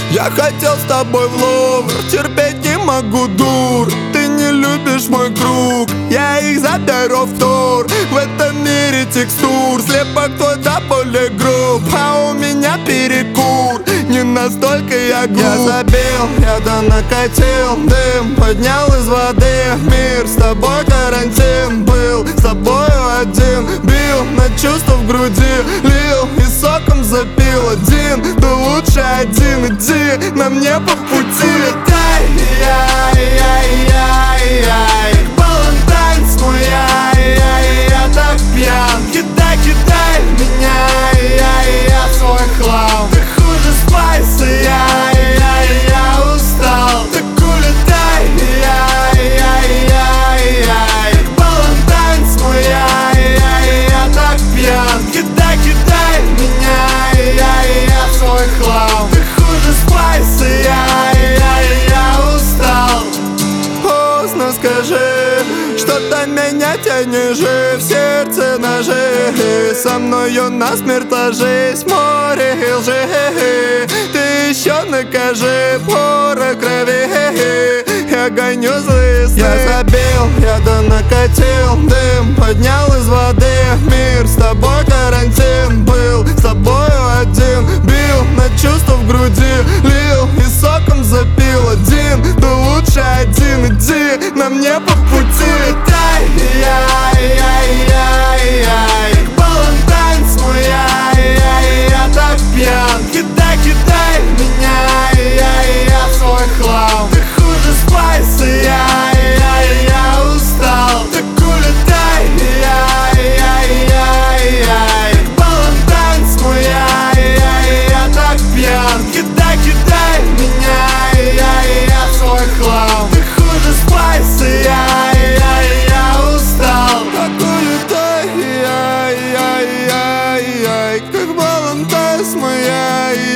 Я хотел с тобой в Лувр, терпеть не могу, дур. Ты не любишь мой круг, я их заберу в тур. В этом мире текстур, слепок твой да более груб, а у меня перекур, не настолько я глуп. Я забил, я да накатил дым, поднял из воды мир. С тобой карантин был, с тобою один. Бил на чувства в груди, лил и соком запил один. Да лучше один, иди, на мне по пути. Улетай, яй-яй-яй-яй, балантайнс мой, я так пьян. Кидай, кидай меня, я свой хлам. Ты хуже Спайса, я устал. Так улетай, яй-яй-яй-яй, балантайнс мой, я так пьян. Кидай, кидай меня, я свой хлам. Ты хуже Спайса, я устал. Поздно скажи, что-то меня тянешь, в сердце ножи. Со мною насмерть ложись, море лжи. Ты еще накажи, пора крови. Я гоню злые сны. Я забил, я да накатил дым, поднял из воды мир. С тобой карантин был, с тобою один. Бил на чувства в груди, лил и соком запил один. Да лучше один, иди, на мне по пути. Улетай, яй-яй-яй-яй, балантайнс мой, я так пьян. Кидай, кидай меня, я свой хлам. Ты хуже Спайса, я устал. Так улетай, яй-яй-яй-яй, балантайнс мой, я так пьян. Кидай, кидай меня, я свой хлам. Ты хуже Спайса, я устал. Так улетай, яй-яй-яй-яй, как балантайнс мой,